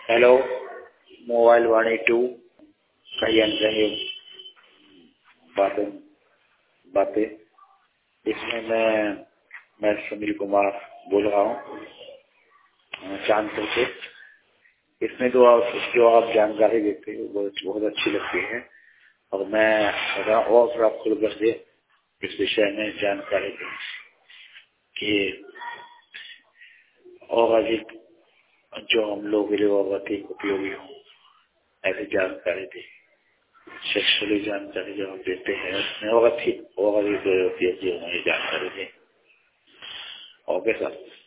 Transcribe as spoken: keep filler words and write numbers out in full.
Hello, mobile Vani to कई अनचाही बातें बातें इसमें मैं मैं सुनील कुमार बोल रहा हूँ चांदपुर से। इसमें जो आप जो आप जानकारी देते हैं वो बहुत अच्छी लगती है और मैं और थोड़ा खुल कर के इस विषय में जानकारी दें कि और अधिक जो हम लोग के लिए और अधिक उपयोगी हो ऐसी जानकारी दी। सेक्सुअली जानकारी जो हम देते हैं उसमें और अधिक और अधिक उपयोगी होने की जानकारी दें। Okay sir.